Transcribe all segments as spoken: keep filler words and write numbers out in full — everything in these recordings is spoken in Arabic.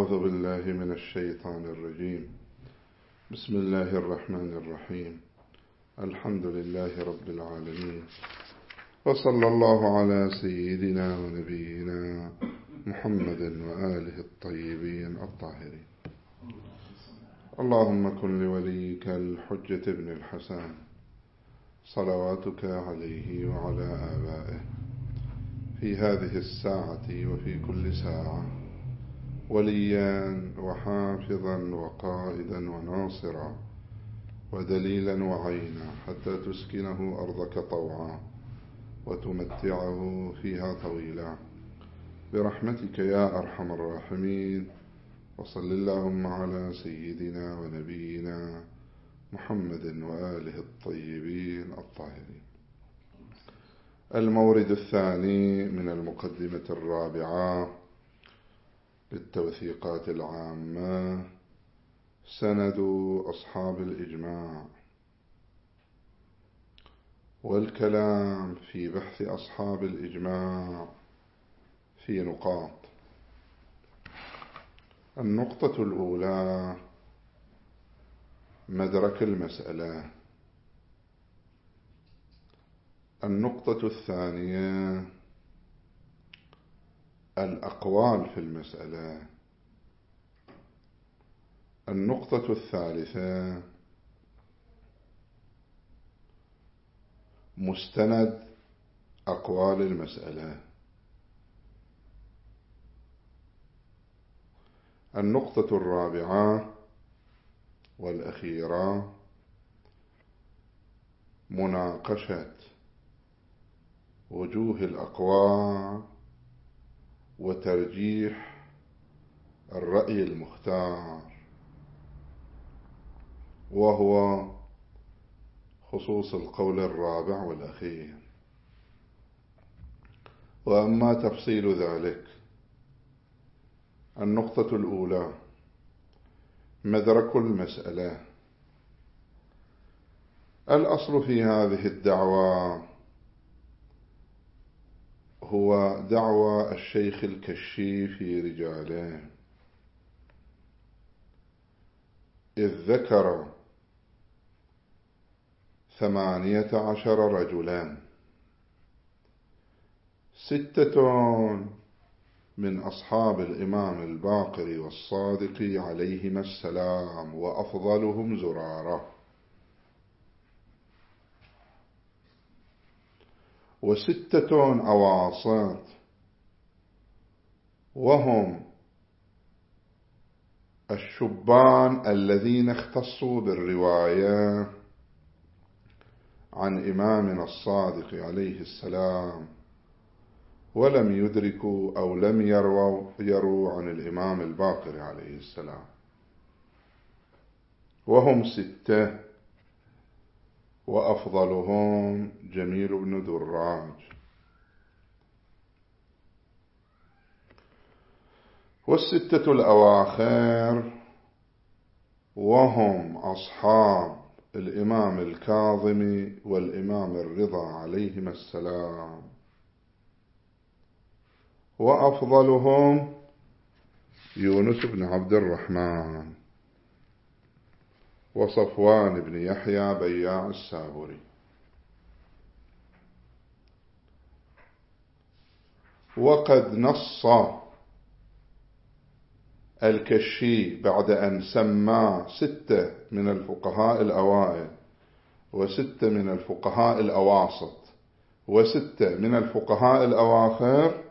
أعوذ بالله من الشيطان الرجيم. بسم الله الرحمن الرحيم. الحمد لله رب العالمين، وصلى الله على سيدنا ونبينا محمد وآله الطيبين الطاهرين. اللهم كن لوليك الحجة ابن الحسن صلواتك عليه وعلى آبائه في هذه الساعة وفي كل ساعة وليا وحافظا وقائدا وناصرا ودليلا وعينا، حتى تسكنه أرضك طوعا وتمتعه فيها طويلا برحمتك يا أرحم الراحمين. وصل اللهم على سيدنا ونبينا محمد وآله الطيبين الطاهرين. المورد الثاني من المقدمة الرابعة للتوثيقات العامة، سند أصحاب الإجماع، والكلام في بحث أصحاب الإجماع في نقاط. النقطة الأولى مدرك المسألة. النقطة الثانية الأقوال في المسألة. النقطة الثالثة مستند أقوال المسألة. النقطة الرابعة والأخيرة مناقشة وجوه الأقوال وترجيح الرأي المختار، وهو خصوص القول الرابع والأخير. وأما تفصيل ذلك: النقطة الأولى مدرك المسألة. الأصل في هذه الدعوة هو دعوى الشيخ الكشي في رجاله، إذ ذكر ثمانية عشر رجلا، ستة من أصحاب الإمام الباقر والصادق عليهما السلام وأفضلهم زرارة، وستة أواسط وهم الشبان الذين اختصوا بالرواية عن إمامنا الصادق عليه السلام ولم يدركوا أو لم يروا, يروا عن الإمام الباقر عليه السلام، وهم ستة، وأفضلهم جميل بن دراج. والستة الأواخر وهم أصحاب الإمام الكاظم والإمام الرضا عليهما السلام، وأفضلهم يونس بن عبد الرحمن وصفوان بن يحيى بياع السابري. وقد نص الكشي بعد أن سمى ستة من الفقهاء الأوائل وستة من الفقهاء الأواسط وستة من الفقهاء الأواخر،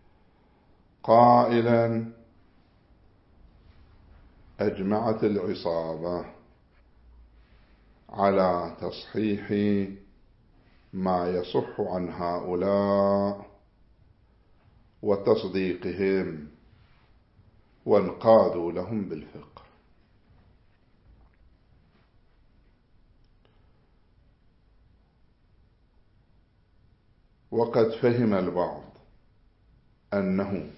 قائلا: أجمعت العصابة على تصحيح ما يصح عن هؤلاء وتصديقهم، وانقادوا لهم بالفقه. وقد فهم البعض أنه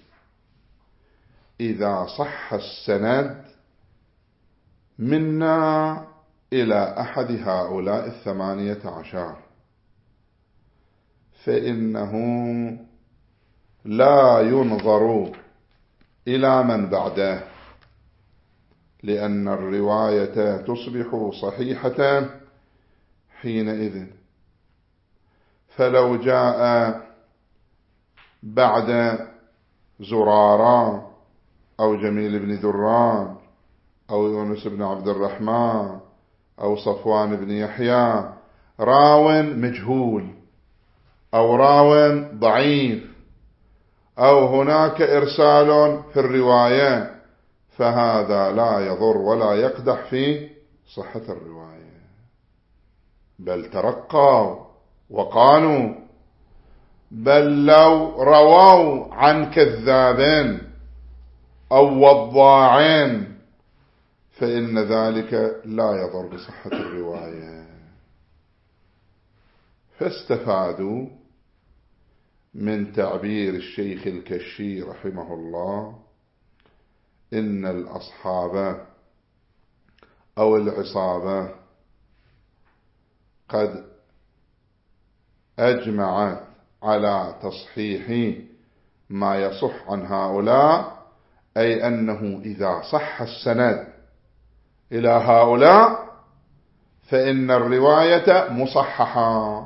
إذا صح السند منا إلى أحد هؤلاء الثمانية عشر فإنه لا ينظر إلى من بعده، لأن الرواية تصبح صحيحة حينئذ. فلو جاء بعد زرارة أو جميل بن ذران أو يونس بن عبد الرحمن أو صفوان بن يحيى راو مجهول أو راو ضعيف أو هناك إرسال في الرواية، فهذا لا يضر ولا يقدح في صحة الرواية، بل ترقوا وقالوا بل لو رووا عن كذاب أو وضاع فإن ذلك لا يضر بصحة الرواية. فاستفادوا من تعبير الشيخ الكشي رحمه الله إن الأصحاب أو العصابة قد أجمعت على تصحيح ما يصح عن هؤلاء، أي أنه إذا صح السند إلى هؤلاء فإن الرواية مصححة.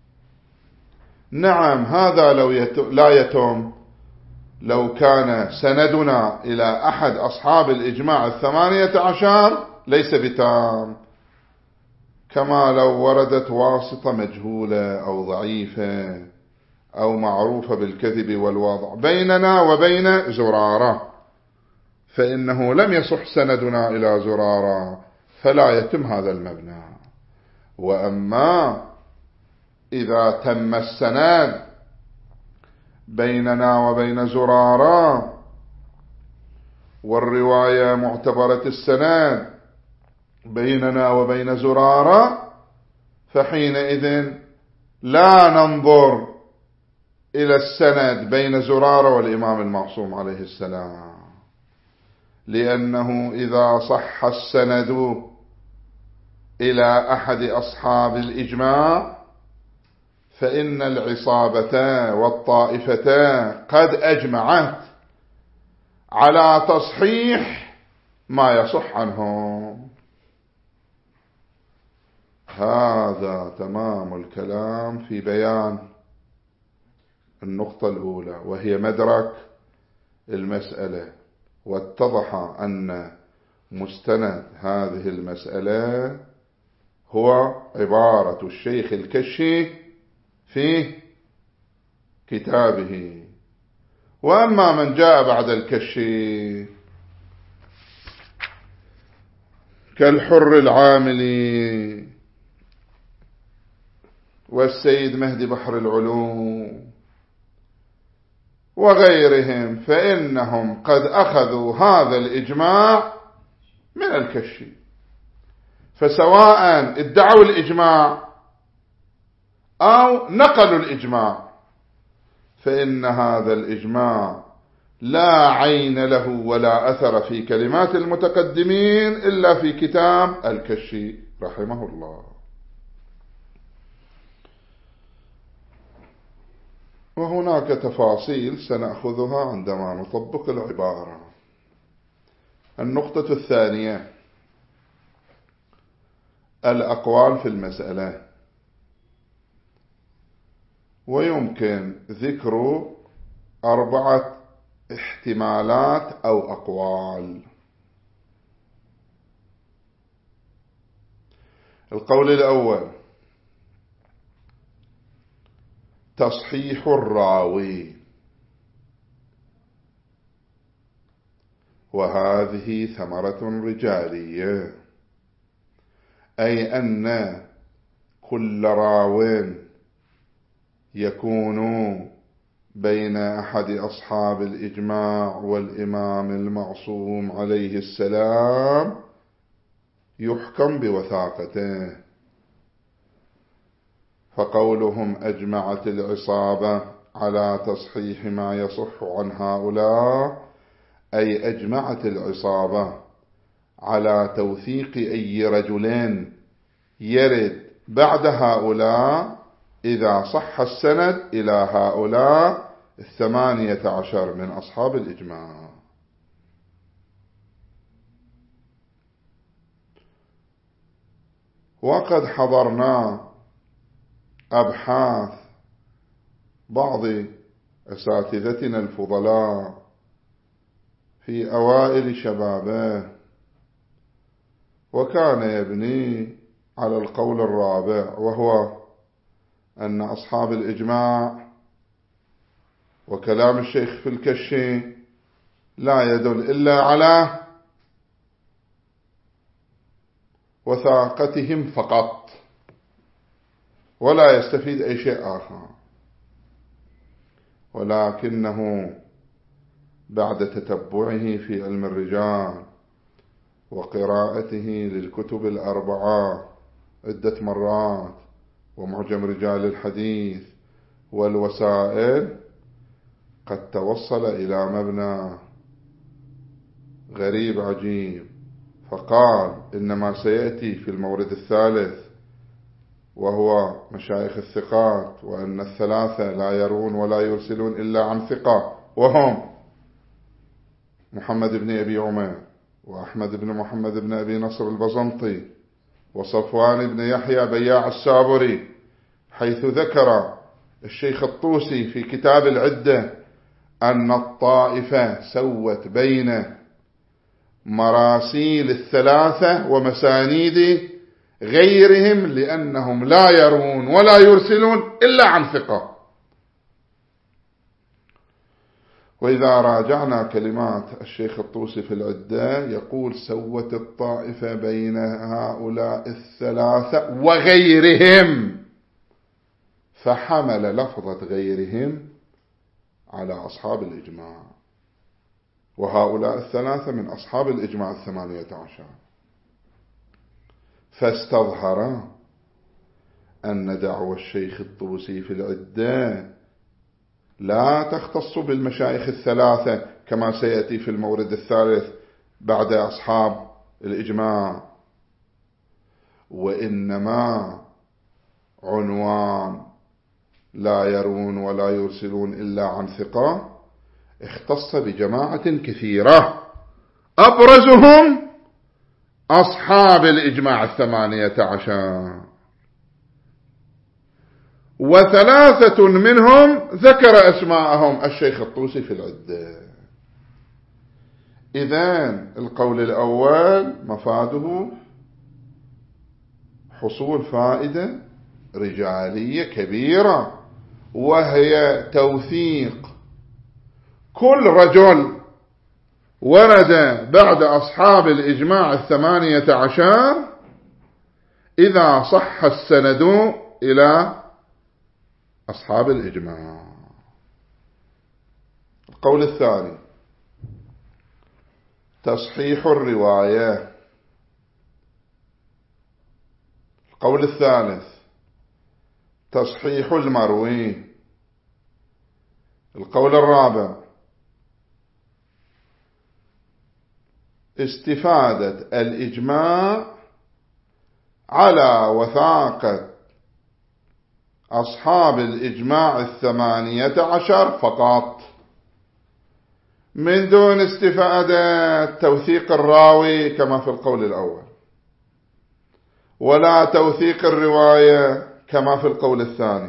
نعم، هذا لو يتم لا يتم لو كان سندنا إلى أحد أصحاب الإجماع الثمانية عشر ليس بتام، كما لو وردت واسطة مجهولة أو ضعيفة أو معروفة بالكذب والوضع بيننا وبين زرارة، فإنه لم يصح سندنا إلى زرارة فلا يتم هذا المبنى. وأما إذا تم السند بيننا وبين زرارة والرواية معتبرة السند بيننا وبين زرارة، فحينئذ لا ننظر إلى السند بين زرارة والإمام المعصوم عليه السلام، لأنه إذا صح السند إلى أحد أصحاب الإجماع فإن العصابة والطائفة قد أجمعت على تصحيح ما يصح عنهم. هذا تمام الكلام في بيان النقطة الأولى وهي مدرك المسألة، واتضح أن مستند هذه المسألة هو عبارة الشيخ الكشي في كتابه. وأما من جاء بعد الكشي كالحر العاملي والسيد مهدي بحر العلوم وغيرهم، فإنهم قد أخذوا هذا الإجماع من الكشي، فسواء ادعوا الإجماع أو نقلوا الإجماع فإن هذا الإجماع لا عين له ولا أثر في كلمات المتقدمين إلا في كتاب الكشي رحمه الله. وهناك تفاصيل سنأخذها عندما نطبق العبارة. النقطة الثانية الأقوال في المسألة، ويمكن ذكر أربعة احتمالات أو أقوال. القول الأول تصحيح الراوي، وهذه ثمرة رجالية، أي أن كل راو يكون بين أحد أصحاب الإجماع والإمام المعصوم عليه السلام يحكم بوثاقته. فقولهم أجمعت العصابة على تصحيح ما يصح عن هؤلاء، أي أجمعت العصابة على توثيق أي رجلين يرد بعد هؤلاء إذا صح السند إلى هؤلاء الثمانية عشر من أصحاب الإجماع. وقد حضرنا أبحاث بعض أساتذتنا الفضلاء في أوائل شبابه، وكان يبني على القول الرابع، وهو أن أصحاب الإجماع وكلام الشيخ في الكشي لا يدل إلا على وثاقتهم فقط، ولا يستفيد أي شيء آخر. ولكنه بعد تتبعه في علم الرجال وقراءته للكتب الأربعة عدة مرات ومعجم رجال الحديث والوسائل، قد توصل إلى مبنى غريب عجيب، فقال إنما سيأتي في المورد الثالث وهو مشايخ الثقات، وأن الثلاثة لا يرون ولا يرسلون إلا عن ثقة، وهم محمد بن أبي عمر وأحمد بن محمد بن أبي نصر البزنطي وصفوان بن يحيى بياع السابري، حيث ذكر الشيخ الطوسي في كتاب العدة أن الطائفة سوت بين مراسيل الثلاثة ومسانيد غيرهم لأنهم لا يرون ولا يرسلون إلا عن ثقة. وإذا راجعنا كلمات الشيخ الطوسي في العدة يقول سوت الطائفة بين هؤلاء الثلاثة وغيرهم، فحمل لفظة غيرهم على أصحاب الإجماع، وهؤلاء الثلاثة من أصحاب الإجماع الثمانية عشر، فاستظهر أن دعوى الشيخ الطوسي في العدة لا تختص بالمشايخ الثلاثة كما سيأتي في المورد الثالث بعد أصحاب الإجماع، وإنما عنوان لا يرون ولا يرسلون إلا عن ثقة اختص بجماعة كثيرة أبرزهم أصحاب الإجماع الثمانية عشر، وثلاثة منهم ذكر أسماءهم الشيخ الطوسي في العدة. إذن القول الأول مفاده حصول فائدة رجالية كبيرة، وهي توثيق كل رجل ورد بعد أصحاب الإجماع الثمانية عشر إذا صح السند إلى أصحاب الإجماع. القول الثاني تصحيح الرواية. القول الثالث تصحيح المروي. القول الرابع استفادة الإجماع على وثاقة أصحاب الإجماع الثمانية عشر فقط، من دون استفادة توثيق الراوي كما في القول الأول، ولا توثيق الرواية كما في القول الثاني،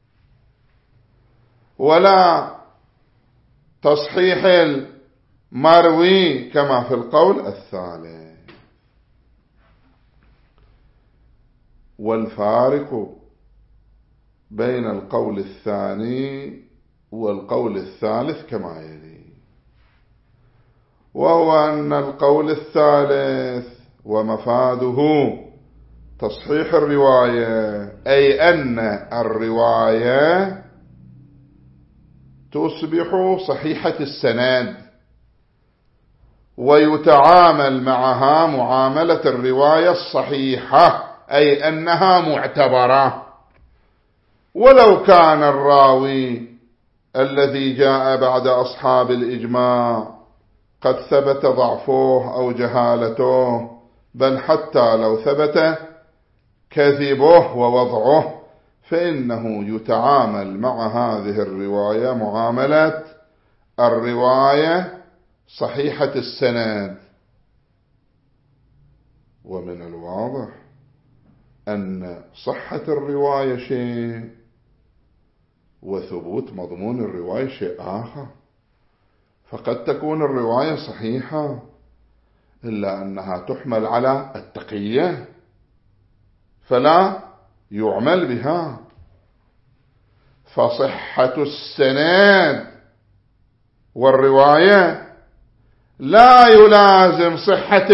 ولا تصحيح المروي كما في القول الثالث. والفارق بين القول الثاني والقول الثالث كما يلي، وهو أن القول الثالث ومفاده تصحيح الرواية، أي أن الرواية تصبح صحيحة السند ويتعامل معها معاملة الرواية الصحيحة، أي أنها معتبرة، ولو كان الراوي الذي جاء بعد أصحاب الإجماع قد ثبت ضعفه أو جهالته، بل حتى لو ثبت كذبه ووضعه، فإنه يتعامل مع هذه الرواية معاملة الرواية صحيحة السند. ومن الواضح أن صحة الرواية شيء وثبوت مضمون الرواية شيء آخر. فقد تكون الرواية صحيحة إلا أنها تحمل على التقية فلا يعمل بها، فصحة السند والرواية لا يلازم صحة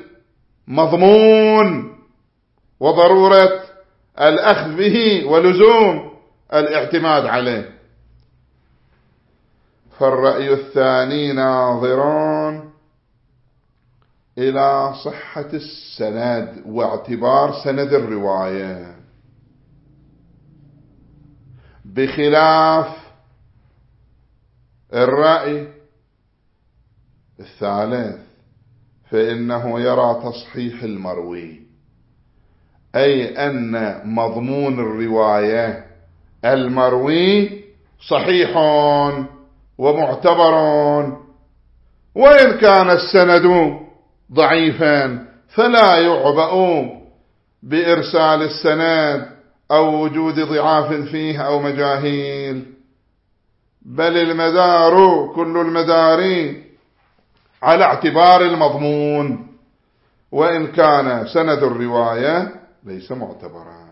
المضمون وضرورة الأخذ به ولزوم الاعتماد عليه. فالرأي الثاني ناظران إلى صحة السند واعتبار سند الرواية، بخلاف الرأي الثالث فإنه يرى تصحيح المروي، أي أن مضمون الرواية المروي صحيح ومعتبر، وإن كان السند ضعيفا فلا يعبأ بإرسال السند أو وجود ضعاف فيه أو مجاهيل، بل المدار كل المدار على اعتبار المضمون، وإن كان سند الرواية ليس معتبرا.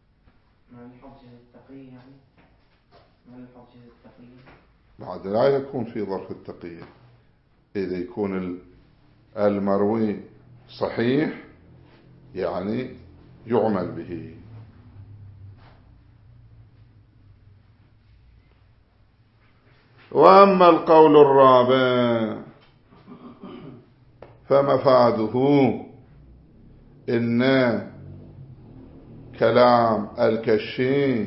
بعد لا يكون في ظرف التقية. إذا يكون المروي صحيح يعني يعمل به. وأما القول الرابع فمفاده إن كلام الكشي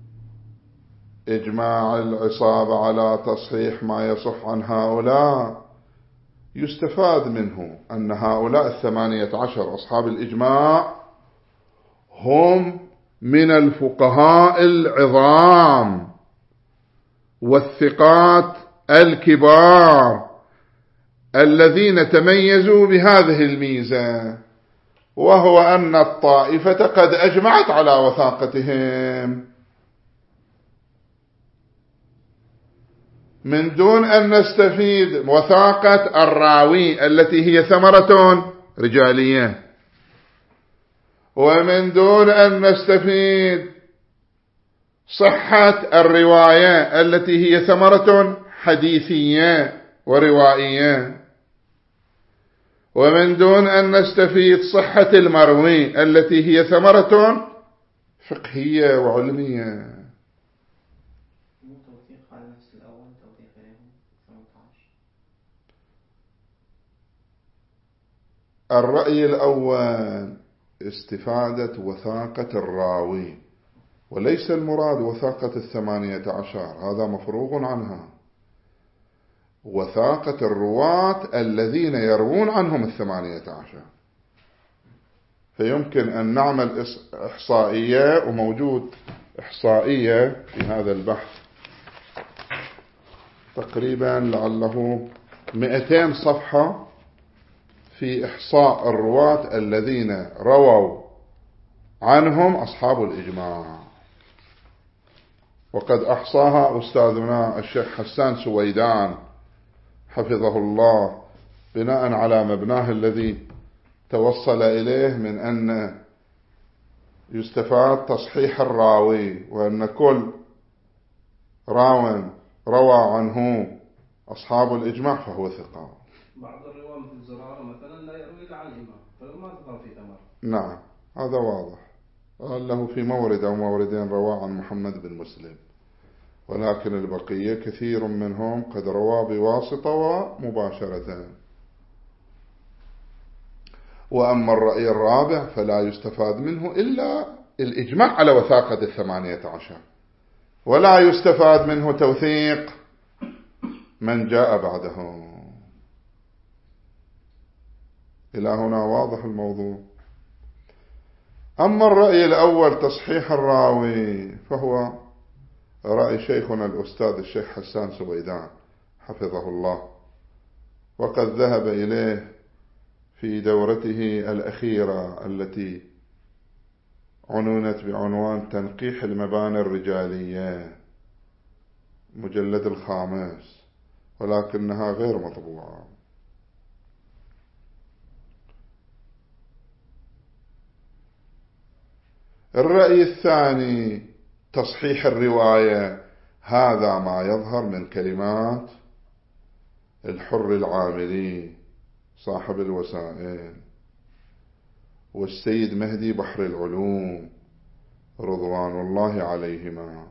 إجماع العصابة على تصحيح ما يصح عن هؤلاء، يستفاد منه أن هؤلاء الثمانية عشر أصحاب الإجماع هم من الفقهاء العظام والثقات الكبار الذين تميزوا بهذه الميزة، وهو أن الطائفة قد أجمعت على وثاقتهم من دون أن نستفيد وثاقة الراوي التي هي ثمرة رجالية، ومن دون أن نستفيد صحة الرواية التي هي ثمرة حديثية وروائية، ومن دون أن نستفيد صحة المروي التي هي ثمرة فقهية وعلمية. الرأي الأول استفادة وثاقة الراوي، وليس المراد وثاقة الثمانية عشر، هذا مفروغ عنها. وثاقة الرواة الذين يروون عنهم الثمانية عشر، فيمكن أن نعمل إحصائية، وموجود إحصائية في هذا البحث تقريبا لعله مئتين صفحة في إحصاء الرواة الذين رووا عنهم أصحاب الإجماع، وقد أحصاها أستاذنا الشيخ حسان سويدان حفظه الله بناء على مبناه الذي توصل إليه من أن يستفاد تصحيح الراوي، وأن كل راو روى عنه أصحاب الإجماع فهو ثقة. بعض الرواة مثل زرارة مثلا لا يروي إلا عن الإمام، فما تظهر في ثمر. نعم هذا واضح، قال له في مورد أو موردين روى عن محمد بن مسلم، ولكن البقية كثير منهم قد روى بواسطة ومباشرة. وأما الرأي الرابع فلا يستفاد منه إلا الإجماع على وثاقة الثمانية عشر، ولا يستفاد منه توثيق من جاء بعده. إلى هنا واضح الموضوع. أما الرأي الأول تصحيح الراوي فهو رأي شيخنا الأستاذ الشيخ حسان سويدان حفظه الله، وقد ذهب إليه في دورته الأخيرة التي عنونت بعنوان تنقيح المباني الرجالية، مجلد الخامس، ولكنها غير مطبوعة. الرأي الثاني تصحيح الرواية، هذا ما يظهر من كلمات الحر العاملي صاحب الوسائل والسيد مهدي بحر العلوم رضوان الله عليهما.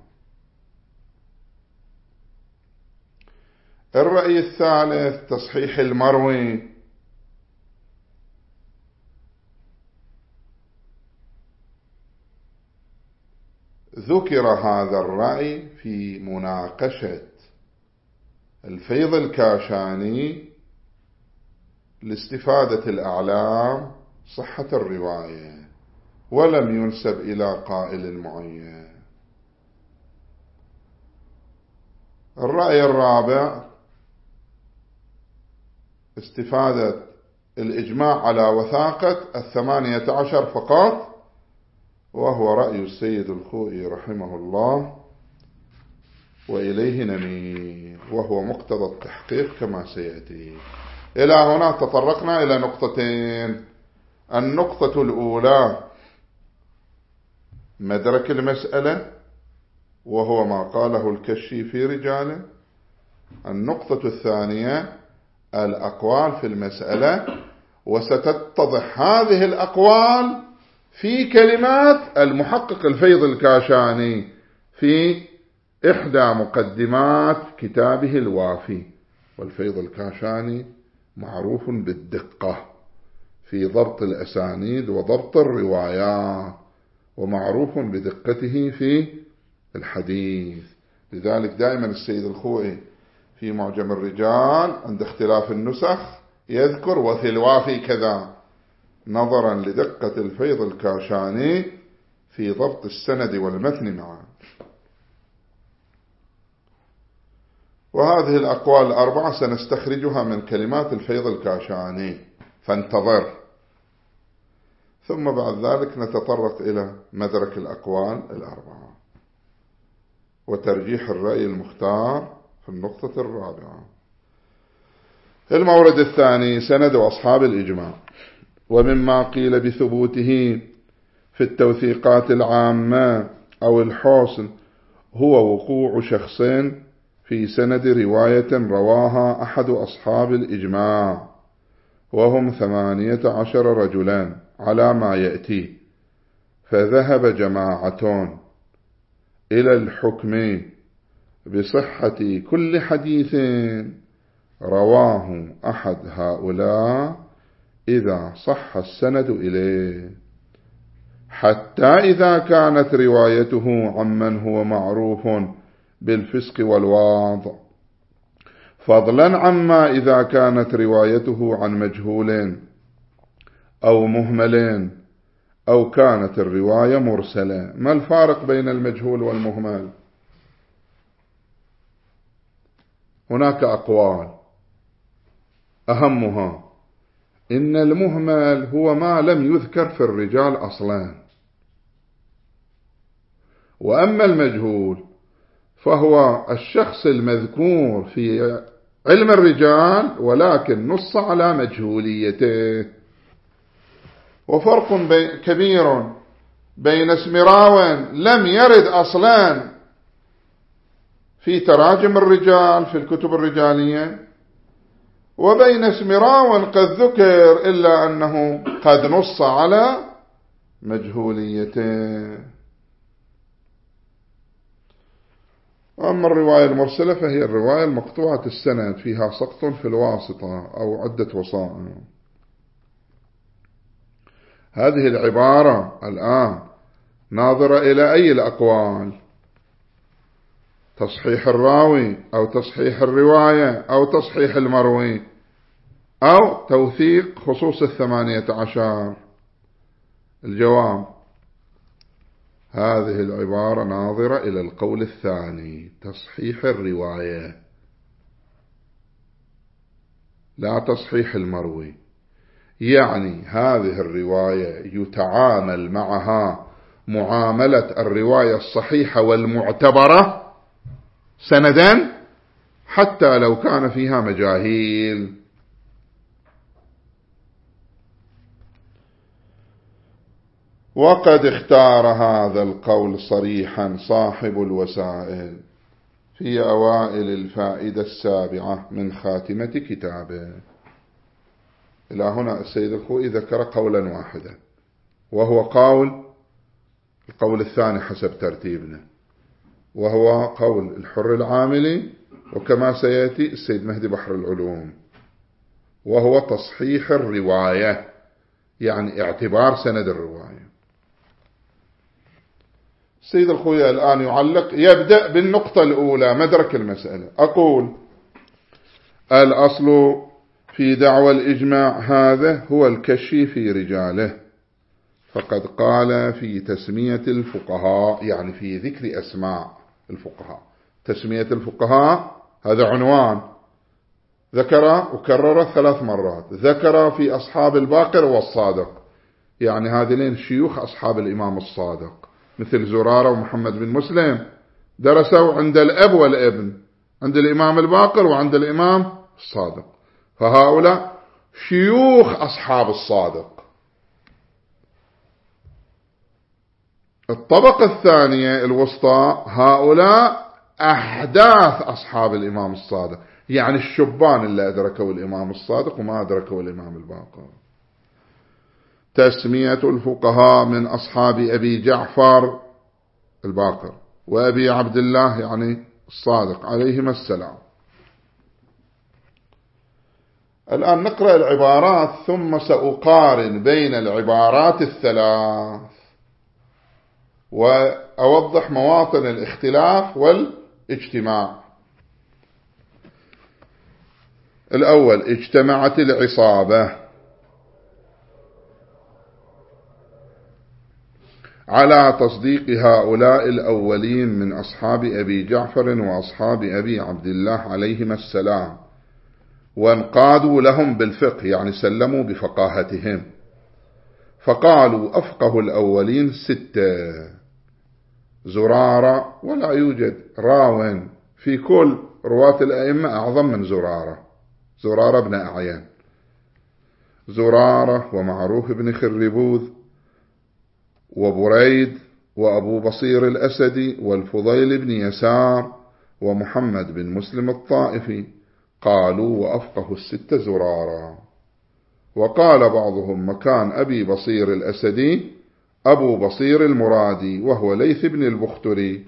الرأي الثالث تصحيح المروي، ذكر هذا الرأي في مناقشة الفيض الكاشاني لاستفادة الأعلام صحة الرواية، ولم ينسب إلى قائل معين. الرأي الرابع استفادة الإجماع على وثاقة الثمانية عشر فقط، وهو رأي السيد الخوئي رحمه الله، وإليه نميل، وهو مقتضى التحقيق كما سيأتي. إلى هنا تطرقنا إلى نقطتين. النقطة الأولى مدرك المسألة، وهو ما قاله الكشي في رجاله. النقطة الثانية الأقوال في المسألة، وستتضح هذه الأقوال في كلمات المحقق الفيض الكاشاني في إحدى مقدمات كتابه الوافي. والفيض الكاشاني معروف بالدقة في ضبط الأسانيد وضبط الروايات، ومعروف بدقته في الحديث. لذلك دائما السيد الخوئي في معجم الرجال عند اختلاف النسخ يذكر وفي الوافي كذا، نظرا لدقة الفيض الكاشاني في ضبط السند والمتن معا. وهذه الأقوال الأربعة سنستخرجها من كلمات الفيض الكاشاني، فانتظر. ثم بعد ذلك نتطرق إلى مدرك الأقوال الأربعة وترجيح الرأي المختار في النقطة الرابعة. المورد الثاني سند أصحاب الإجماع. ومما قيل بثبوته في التوثيقات العامة أو الحسن هو وقوع شخصين في سند رواية رواها أحد أصحاب الإجماع، وهم ثمانية عشر رجلا على ما يأتي. فذهب جماعة إلى الحكم بصحة كل حديث رواه أحد هؤلاء إذا صح السند إليه، حتى إذا كانت روايته عمن هو معروف بالفسق والواضع، فضلا عما إذا كانت روايته عن مجهول أو مهمل أو كانت الرواية مرسلة. ما الفارق بين المجهول والمهمل؟ هناك أقوال، أهمها إن المهمل هو ما لم يذكر في الرجال أصلا، وأما المجهول فهو الشخص المذكور في علم الرجال ولكن نص على مجهوليته. وفرق بي كبير بين اسم راو لم يرد أصلا في تراجم الرجال في الكتب الرجالية، وبين اسم راو قد ذكر إلا أنه قد نص على مجهوليته. أما الرواية المرسلة فهي الرواية المقطوعة السند فيها سقط في الواسطة أو عدة وسائط. هذه العبارة الآن ناظرة إلى أي الأقوال؟ تصحيح الراوي أو تصحيح الرواية أو تصحيح المروي أو توثيق خصوص الثمانية عشر؟ الجواب: هذه العبارة ناظرة إلى القول الثاني، تصحيح الرواية لا تصحيح المروي. يعني هذه الرواية يتعامل معها معاملة الرواية الصحيحة والمعتبرة سندا حتى لو كان فيها مجاهيل. وقد اختار هذا القول صريحا صاحب الوسائل في أوائل الفائدة السابعة من خاتمة كتابه. إلى هنا السيد الخوئي ذكر قولا واحدا، وهو قول القول الثاني حسب ترتيبنا، وهو قول الحر العاملي، وكما سيأتي السيد مهدي بحر العلوم، وهو تصحيح الرواية، يعني اعتبار سند الرواية. السيد الخوئي الآن يعلق، يبدأ بالنقطة الأولى، مدرك المسألة. أقول: الأصل في دعوى الإجماع هذا هو الكشي في رجاله، فقد قال في تسمية الفقهاء، يعني في ذكر أسماء الفقهاء. تسمية الفقهاء هذا عنوان ذكر وكرر ثلاث مرات. ذكر في أصحاب الباقر والصادق، يعني هذين شيوخ أصحاب الإمام الصادق، مثل زرارة ومحمد بن مسلم، درسوا عند الأب والابن، عند الإمام الباقر وعند الإمام الصادق، فهؤلاء شيوخ أصحاب الصادق. الطبقة الثانية الوسطى، هؤلاء أحداث أصحاب الإمام الصادق، يعني الشبان اللي أدركوا الإمام الصادق وما أدركوا الإمام الباقر. تسمية الفقهاء من أصحاب أبي جعفر الباقر وأبي عبد الله يعني الصادق عليهما السلام. الآن نقرأ العبارات ثم سأقارن بين العبارات الثلاث وأوضح مواطن الاختلاف والاجتماع. الأول: اجتمعت العصابة على تصديق هؤلاء الأولين من أصحاب أبي جعفر وأصحاب أبي عبد الله عليهما السلام، وانقادوا لهم بالفقه، يعني سلموا بفقاهتهم، فقالوا: أفقه الأولين ستة: زرارة، ولا يوجد راو في كل رواة الأئمة أعظم من زرارة، زرارة بن أعين، زرارة ومعروف بن خربوذ وبريد وأبو بصير الأسدي والفضيل بن يسار ومحمد بن مسلم الطائفي. قالوا: وأفقه الستة زرارة. وقال بعضهم: مكان أبي بصير الأسدي أبو بصير المرادي، وهو ليث بن البختري.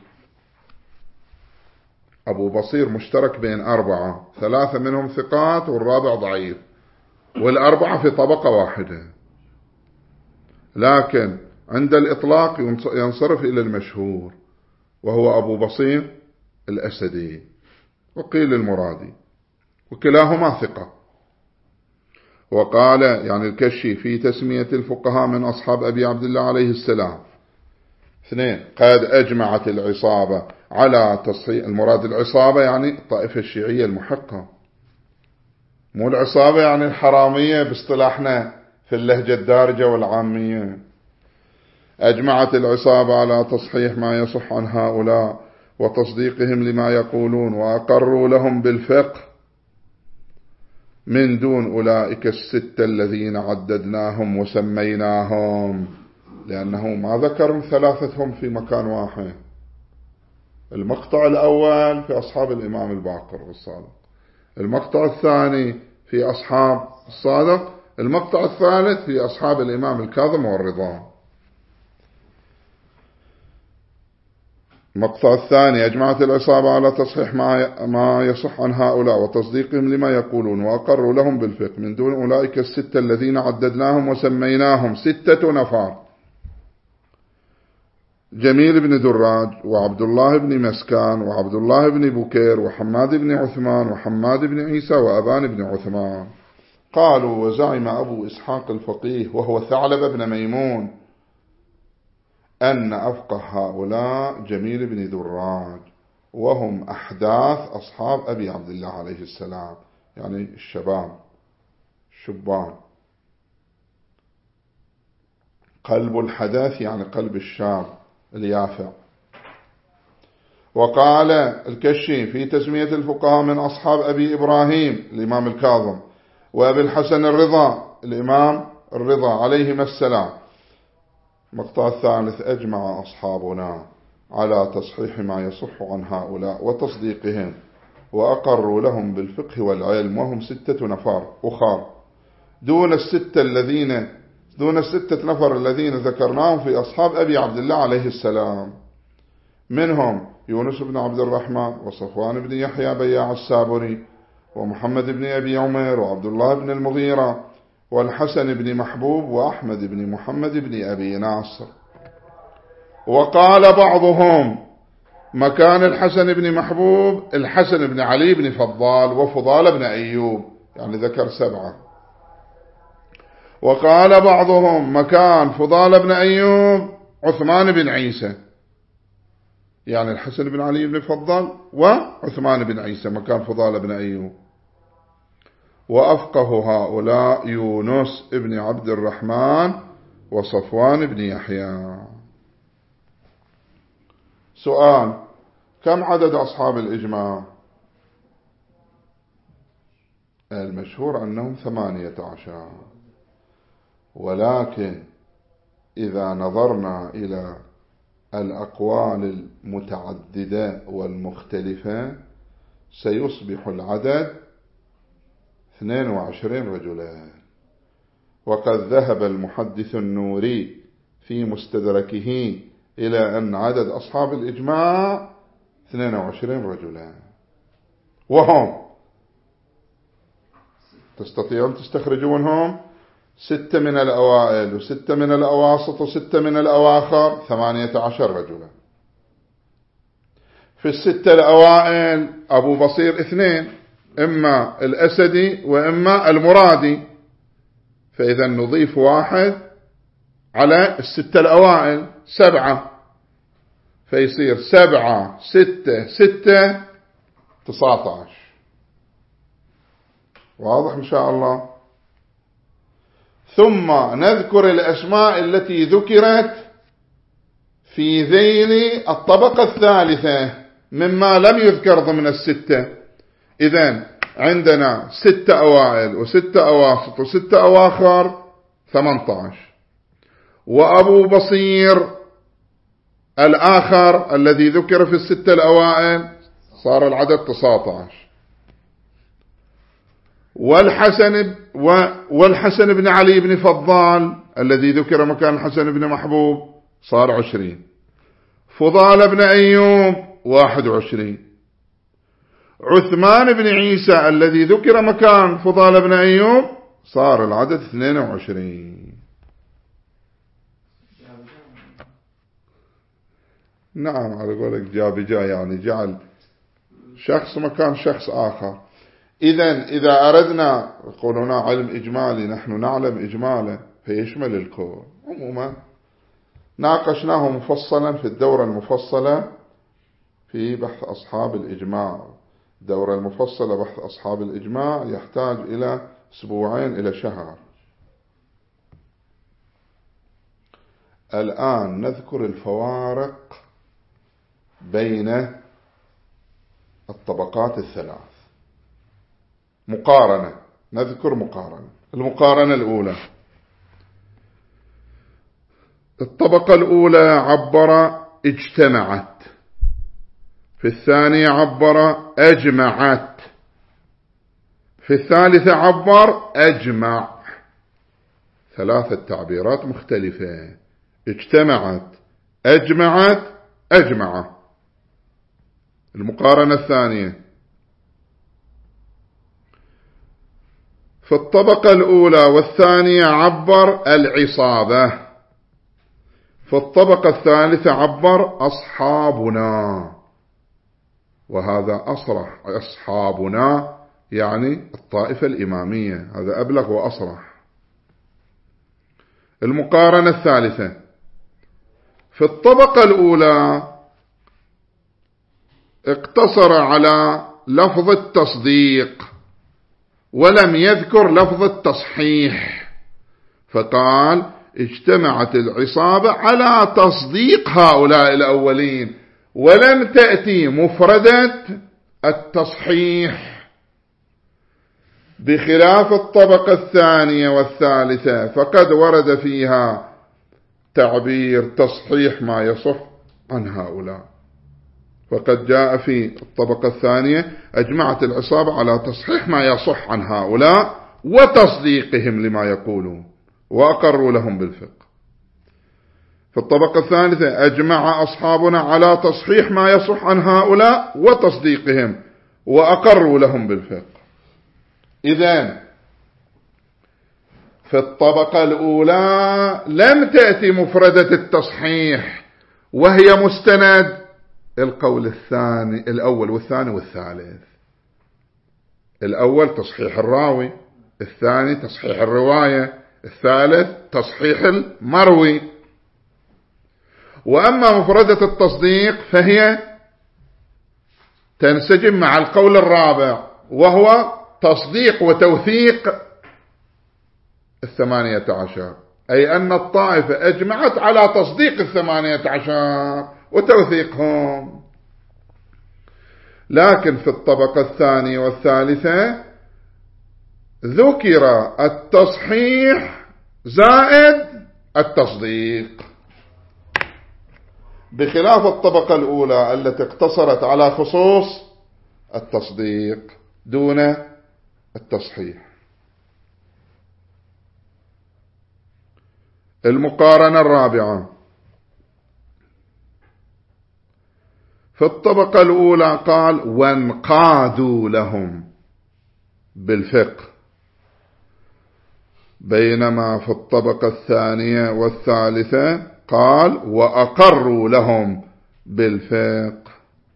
أبو بصير مشترك بين أربعة، ثلاثة منهم ثقات والرابع ضعيف، والأربعة في طبقة واحدة، لكن عند الإطلاق ينصرف إلى المشهور، وهو أبو بصير الأسدي، وقيل المرادي، وكلاهما ثقة. وقال يعني الكشي في تسمية الفقهاء من أصحاب أبي عبد الله عليه السلام: اثنين: قد أجمعت العصابة على تصحيح. المراد العصابة يعني الطائفة الشيعية المحقة، مو العصابة يعني الحرامية باصطلاحنا في اللهجة الدارجة والعامية. أجمعت العصابة على تصحيح ما يصح عن هؤلاء وتصديقهم لما يقولون، وأقروا لهم بالفقه من دون أولئك الستة الذين عددناهم وسميناهم، لأنه ما ذكر ثلاثتهم في مكان واحد. المقطع الأول في أصحاب الإمام الباقر والصادق، المقطع الثاني في أصحاب الصادق، المقطع الثالث في أصحاب الإمام الكاظم والرضا. المقطع الثاني: أجمعت العصابة على تصحيح ما يصح عن هؤلاء وتصديقهم لما يقولون، وأقروا لهم بالفقه من دون أولئك الستة الذين عددناهم وسميناهم. ستة نفر: جميل بن دراج وعبد الله بن مسكان وعبد الله بن بكير وحماد بن عثمان وحماد بن عيسى وأبان بن عثمان. قالوا: وزعم أبو إسحاق الفقيه وهو ثعلب بن ميمون أن أفقه هؤلاء جميل بن دراج، وهم أحداث أصحاب أبي عبد الله عليه السلام، يعني الشباب الشبان. قلب الحدث يعني قلب الشاب اليافع. وقال الكشي في تسمية الفقهاء من أصحاب أبي إبراهيم الإمام الكاظم وأبي الحسن الرضا الإمام الرضا عليهما السلام. مقطع الثالث: أجمع أصحابنا على تصحيح ما يصح عن هؤلاء وتصديقهم، وأقروا لهم بالفقه والعلم، وهم ستة نفر أخر دون الستة الذين دون الستة نفر الذين ذكرناهم في أصحاب أبي عبد الله عليه السلام، منهم يونس بن عبد الرحمن وصفوان بن يحيى بياع السابري ومحمد بن أبي عمر وعبد الله بن المغيرة والحسن بن محبوب وأحمد بن محمد بن أبي ناصر. وقال بعضهم مكان الحسن بن محبوب الحسن بن علي بن فضال وفضال بن أيوب، يعني ذكر سبعة. وقال بعضهم مكان فضال بن أيوب عثمان بن عيسى، يعني الحسن بن علي بن فضال وعثمان بن عيسى مكان فضال بن أيوب. وأفقه هؤلاء يونس بن عبد الرحمن وصفوان بن يحيى. سؤال: كم عدد أصحاب الإجماع؟ المشهور أنهم ثمانية عشر، ولكن إذا نظرنا إلى الأقوال المتعددة والمختلفة سيصبح العدد اثنين وعشرين رجلا. وقد ذهب المحدث النوري في مستدركه إلى أن عدد أصحاب الإجماع اثنين وعشرين رجلا، وهم تستطيعون تستخرجونهم ستة من الأوائل وستة من الأواسط وستة من الأواخر، ثمانية عشر رجلا. في الستة الأوائل أبو بصير اثنين، إما الأسدي وإما المرادي، فإذا نضيف واحد على الستة الأوائل سبعة، فيصير سبعة ستة ستة تسعة عشر. واضح إن شاء الله. ثم نذكر الأسماء التي ذكرت في ذيل الطبقة الثالثة مما لم يذكر ضمن الستة. إذن عندنا ستة أوائل وستة أواسط وستة أواخر، ثمانية عشر. وأبو بصير الآخر الذي ذكر في الستة الأوائل صار العدد تسعة عشر. والحسن والحسن بن علي بن فضال الذي ذكر مكان الحسن بن محبوب صار عشرين. فضال بن أيوب واحد وعشرين. عثمان بن عيسى الذي ذكر مكان فضال بن أيوب صار العدد اثنين وعشرين. نعم، على قولك جاب جاء، يعني جعل شخص مكان شخص آخر. إذن إذا أردنا يقولون علم إجمالي، نحن نعلم إجمالا فيشمل الكل. عموما ناقشناه مفصلا في الدورة المفصلة في بحث أصحاب الإجماع. الدورة المفصلة بحث أصحاب الإجماع يحتاج إلى أسبوعين إلى شهر. الآن نذكر الفوارق بين الطبقات الثلاث. مقارنة، نذكر مقارنة. المقارنة الأولى: الطبقة الأولى عبر اجتمعت، في الثانية عبر أجمعت، في الثالثة عبر أجمع. ثلاثة تعبيرات مختلفة: اجتمعت، أجمعت، أجمع. المقارنة الثانية: في الطبقة الأولى والثانية عبر العصابة، في الطبقة الثالثة عبر أصحابنا، وهذا أصرح. أصحابنا يعني الطائفة الإمامية، هذا أبلغ وأصرح. المقارنة الثالثة: في الطبقة الأولى اقتصر على لفظ التصديق ولم يذكر لفظ التصحيح، فقال اجتمعت العصابة على تصديق هؤلاء الأولين، ولم تأتي مفردة التصحيح، بخلاف الطبقة الثانية والثالثة فقد ورد فيها تعبير تصحيح ما يصح عن هؤلاء. فقد جاء في الطبقة الثانية أجمعت العصابة على تصحيح ما يصح عن هؤلاء وتصديقهم لما يقولون وأقروا لهم بالفقه. في الطبقة الثالثة أجمع أصحابنا على تصحيح ما يصح عن هؤلاء وتصديقهم وأقروا لهم بالفقه. إذن في الطبقة الأولى لم تأتي مفردة التصحيح، وهي مستند القول الثاني الأول والثاني والثالث. الأول تصحيح الراوي، الثاني تصحيح الرواية، الثالث تصحيح المروي. وأما مفردة التصديق فهي تنسجم مع القول الرابع، وهو تصديق وتوثيق الثمانية عشر، أي أن الطائفة أجمعت على تصديق الثمانية عشر وتوثيقهم. لكن في الطبقة الثانية والثالثة ذكر التصحيح زائد التصديق، بخلاف الطبقة الأولى التي اقتصرت على خصوص التصديق دون التصحيح. المقارنة الرابعة: في الطبقة الأولى قال وانقادوا لهم بالفقه، بينما في الطبقة الثانية والثالثة قال وأقروا لهم بالفقه.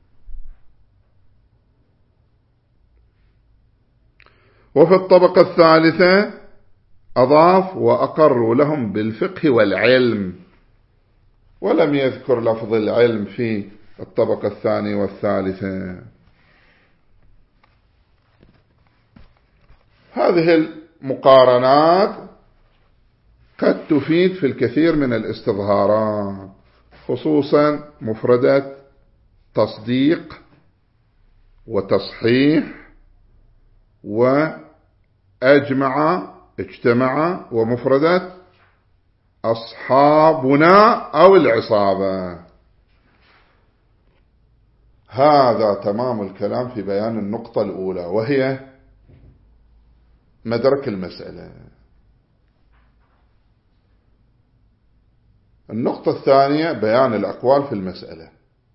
وفي الطبقة الثالثة أضاف وأقروا لهم بالفقه والعلم، ولم يذكر لفظ العلم في الطبقة الثانية والثالثة. هذه المقارنات قد تفيد في الكثير من الاستظهارات، خصوصا مفردة تصديق وتصحيح وأجمع اجتمع، ومفردة أصحابنا أو العصابة. هذا تمام الكلام في بيان النقطة الأولى، وهي مدرك المسألة. النقطة الثانية بيان الأقوال في المسألة.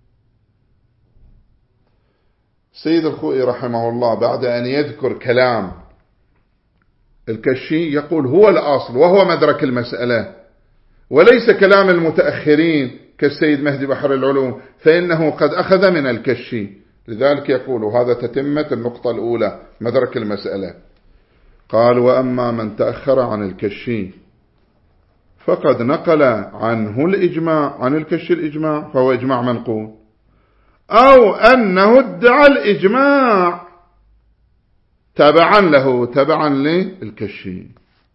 سيد الخوئي رحمه الله بعد أن يذكر كلام الكشي يقول هو الأصل وهو مدرك المسألة، وليس كلام المتأخرين كالسيد مهدي بحر العلوم، فإنه قد أخذ من الكشي. لذلك يقول هذا تتمة النقطة الأولى مدرك المسألة. قال وأما من تأخر عن الكشي فقد نقل عنه الإجماع عن الكشي الإجماع، فهو إجماع منقول، أو أنه ادعى الإجماع تبعا له تبعا للكشي.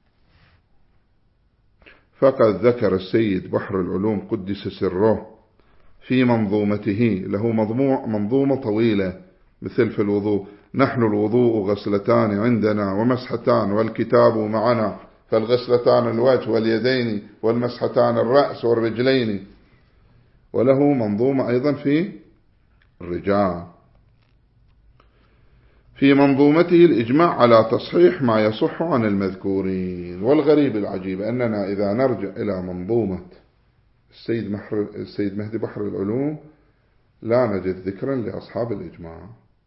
فقد ذكر السيد بحر العلوم قدس سره في منظومته، له منظومة طويلة مثل في الوضوء: نحن الوضوء غسلتان عندنا ومسحتان والكتاب معنا، فالغسلتان الوجه واليدين والمسحتان الرأس والرجلين. وله منظومة أيضا في الرجال في منظومته الإجماع على تصحيح ما يصح عن المذكورين. والغريب العجيب أننا إذا نرجع إلى منظومة السيد, محر السيد مهدي بحر العلوم لا نجد ذكرا لأصحاب الإجماع.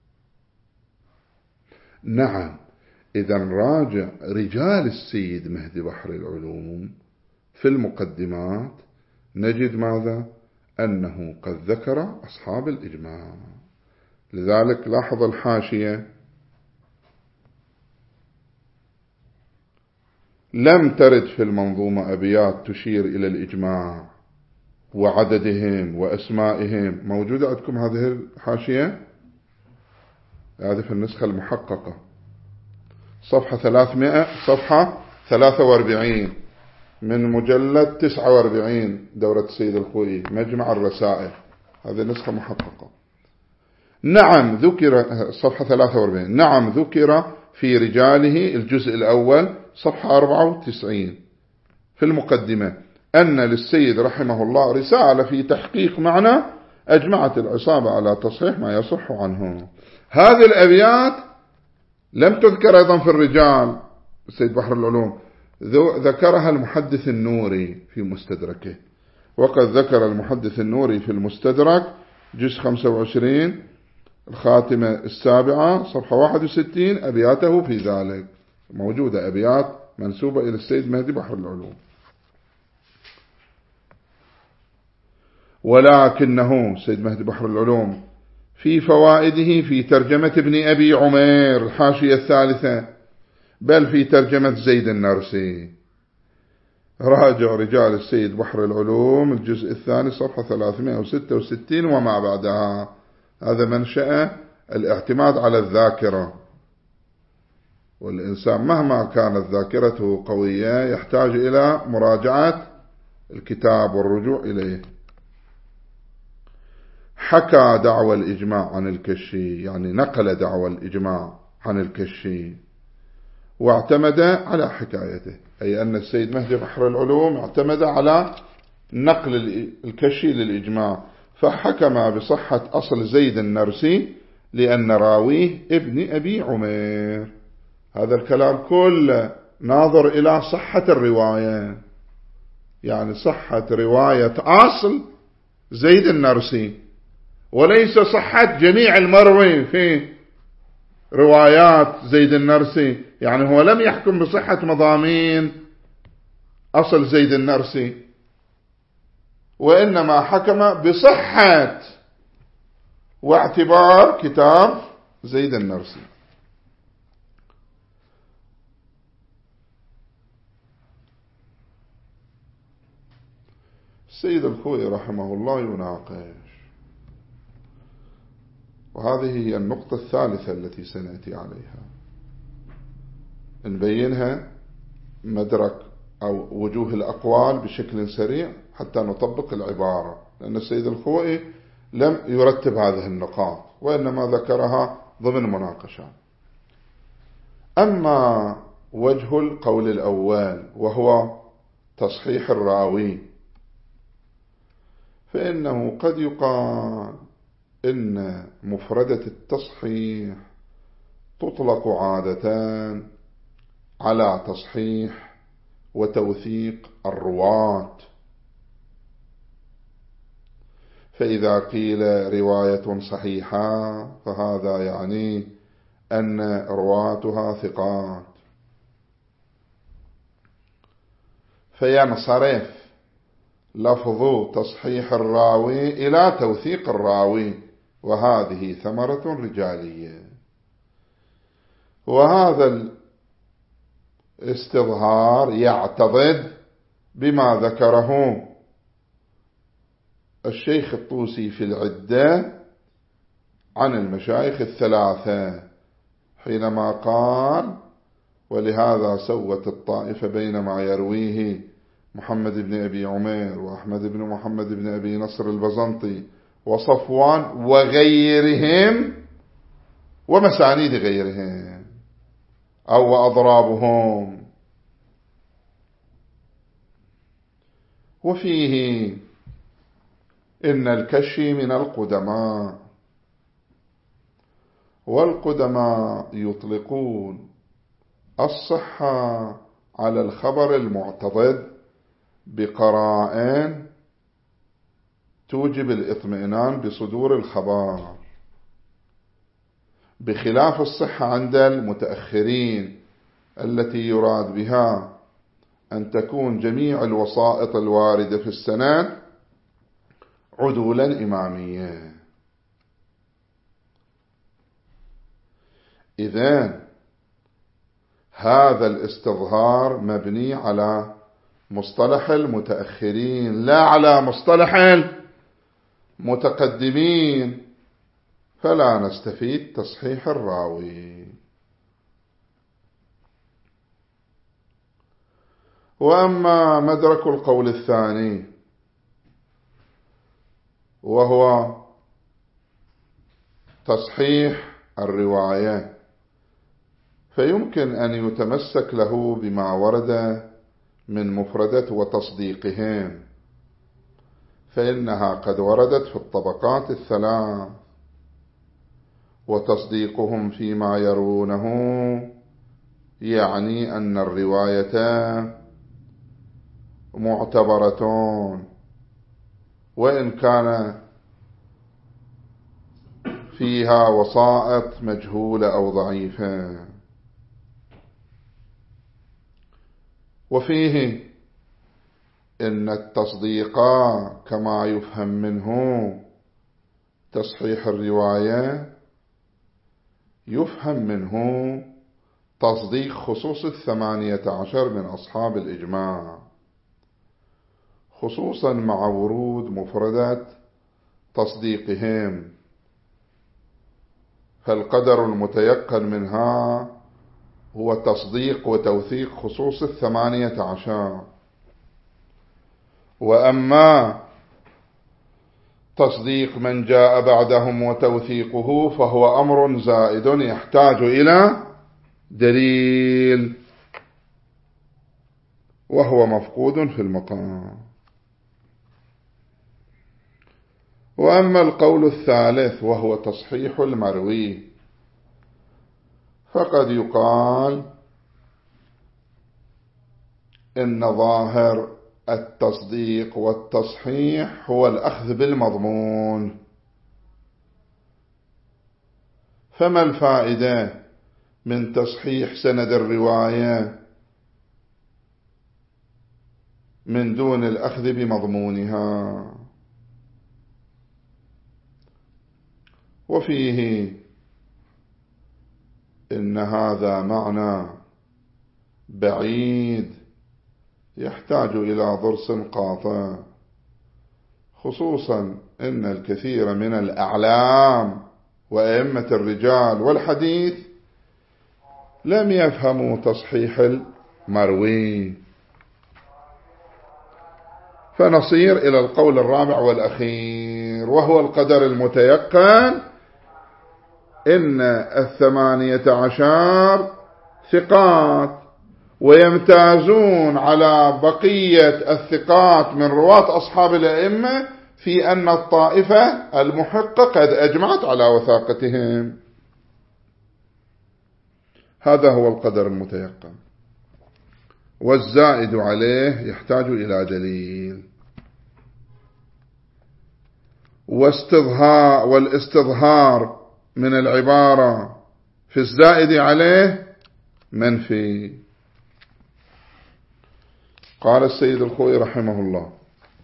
نعم، إذا راجع رجال السيد مهدي بحر العلوم في المقدمات نجد ماذا؟ أنه قد ذكر أصحاب الإجماع. لذلك لاحظ الحاشية: لم ترد في المنظومة أبيات تشير إلى الإجماع وعددهم وأسمائهم. موجودة عندكم هذه الحاشية؟ هذه في النسخة المحققة صفحة ثلاثمائة صفحة ثلاثة وأربعين. من مجلد تسعة وأربعين دورة السيد الخوئي مجمع الرسائل، هذه نسخة محققة. نعم ذكر صفحة ثلاثة وأربعين، نعم ذكر في رجاله الجزء الأول صفحة أربعة وتسعين في المقدمة أن للسيد رحمه الله رسالة في تحقيق معنى أجمعت العصابة على تصحيح ما يصح عنه. هذه الأبيات لم تذكر أيضا في الرجال السيد بحر العلوم، ذكرها المحدث النوري في مستدركه، وقد ذكر المحدث النوري في المستدرك جزء خمسة وعشرين الخاتمة السابعة صفحة واحد وستين أبياته في ذلك، موجودة أبيات منسوبة إلى السيد مهدي بحر العلوم. ولكنه سيد مهدي بحر العلوم في فوائده في ترجمة ابن أبي عمير الحاشية الثالثة، بل في ترجمة زيد النرسي، راجع رجال السيد بحر العلوم الجزء الثاني صفحة ثلاثمائة وستة وستين وما بعدها. هذا منشأ الاعتماد على الذاكرة، والإنسان مهما كانت ذاكرته قوية يحتاج إلى مراجعة الكتاب والرجوع إليه. حكى دعوى الإجماع عن الكشي، يعني نقل دعوى الإجماع عن الكشي واعتمد على حكايته، أي أن السيد مهدي بحر العلوم اعتمد على نقل الكشي للإجماع، فحكم بصحة أصل زيد النرسي لأن راويه ابن أبي عمير. هذا الكلام كله ناظر إلى صحة الرواية، يعني صحة رواية أصل زيد النرسي، وليس صحة جميع المروي في روايات زيد النرسي. يعني هو لم يحكم بصحة مضامين أصل زيد النرسي، وإنما حكم بصحة واعتبار كتاب زيد النرسي. السيد الخوئي رحمه الله يناقش، وهذه هي النقطة الثالثة التي سنأتي عليها، نبينها مدرك أو وجوه الأقوال بشكل سريع حتى نطبق العبارة، لأن السيد الخوئي لم يرتب هذه النقاط وإنما ذكرها ضمن مناقشة. أما وجه القول الأول وهو تصحيح الراوي، فإنه قد يقال إن مفردة التصحيح تطلق عادة على تصحيح وتوثيق الرواة، فإذا قيل رواية صحيحة فهذا يعني أن رواتها ثقات، فينصرف لفظ تصحيح الراوي إلى توثيق الراوي، وهذه ثمرة رجالية. وهذا الاستظهار يعتضد بما ذكره الشيخ الطوسي في العدة عن المشايخ الثلاثة حينما قال: ولهذا سوت الطائفة بين ما يرويه محمد بن أبي عمير وأحمد بن محمد بن أبي نصر البزنطي وصفوان وغيرهم ومسانيد غيرهم أو أضرابهم. وفيه إن الكشي من القدماء، والقدماء يطلقون الصحة على الخبر المعتضد بقرائن توجب الاطمئنان بصدور الخبر، بخلاف الصحة عند المتأخرين التي يراد بها أن تكون جميع الوسائط الواردة في السند عدولا إمامية. إذن هذا الاستظهار مبني على مصطلح المتأخرين لا على مصطلح المتقدمين، فلا نستفيد تصحيح الراوي. وأما مدرك القول الثاني وهو تصحيح الرواية، فيمكن أن يتمسك له بما ورد من مفردة وتصديقهم، فإنها قد وردت في الطبقات الثلاث، وتصديقهم فيما يرونه يعني أن الرواية معتبرة وإن كان فيها وسائط مجهولة أو ضعيفة. وفيه إن التصديق كما يفهم منه تصحيح الرواية يفهم منه تصديق خصوص الثمانية عشر من أصحاب الإجماع، خصوصا مع ورود مفردة تصديقهم، فالقدر المتيقن منها هو تصديق وتوثيق خصوص الثمانية عشر. وأما تصديق من جاء بعدهم وتوثيقه فهو أمر زائد يحتاج إلى دليل، وهو مفقود في المقام. وأما القول الثالث وهو تصحيح المروي، فقد يقال إن ظاهر التصديق والتصحيح هو الأخذ بالمضمون، فما الفائدة من تصحيح سند الرواية من دون الأخذ بمضمونها؟ وفيه إن هذا معنى بعيد يحتاج إلى ضرس قاطع، خصوصا إن الكثير من الأعلام وأئمة الرجال والحديث لم يفهموا تصحيح المروي. فنصير إلى القول الرابع والأخير وهو القدر المتيقن، إن الثمانية عشر ثقات ويمتازون على بقية الثقات من رواة أصحاب الأئمة في أن الطائفة المحقة قد أجمعت على وثاقتهم. هذا هو القدر المتيقن، والزائد عليه يحتاج إلى دليل. واستظهار والاستظهار من العبارة في الزائد عليه منفي. قال السيد الخوئي رحمه الله: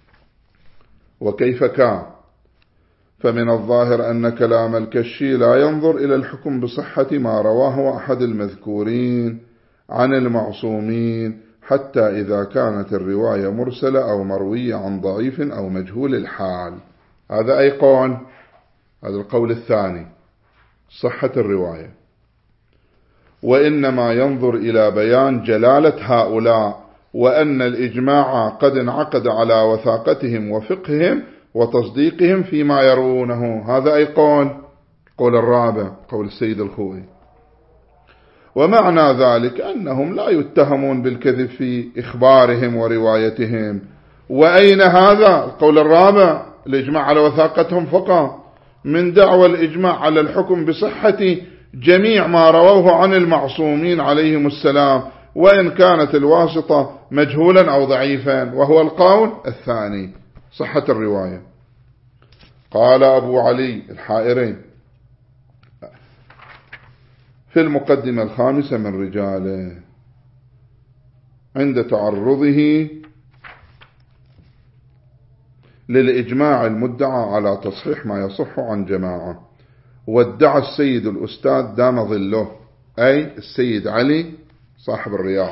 وكيف كان؟ فمن الظاهر أن كلام الكشي لا ينظر إلى الحكم بصحة ما رواه أحد المذكورين عن المعصومين، حتى إذا كانت الرواية مرسلة أو مروية عن ضعيف أو مجهول الحال. هذا أي قول؟ هذا القول الثاني، صحة الرواية. وإنما ينظر إلى بيان جلالة هؤلاء، وأن الإجماع قد انعقد على وثاقتهم وفقههم وتصديقهم فيما يرونه. هذا أي قول؟ قول الرابع، قول السيد الخوئي. ومعنى ذلك أنهم لا يتهمون بالكذب في إخبارهم وروايتهم. وأين هذا القول الرابع؟ الإجماع على وثاقتهم فقط، من دعوى الإجماع على الحكم بصحة جميع ما رووه عن المعصومين عليهم السلام، وإن كانت الواسطة مجهولا أو ضعيفا، وهو القول الثاني، صحة الرواية. قال أبو علي الحائري في المقدمة الخامسة من رجاله عند تعرضه للإجماع المدعى على تصحيح ما يصح عن جماعة: وادعى السيد الأستاذ دام ظله، أي السيد علي صاحب الرياض،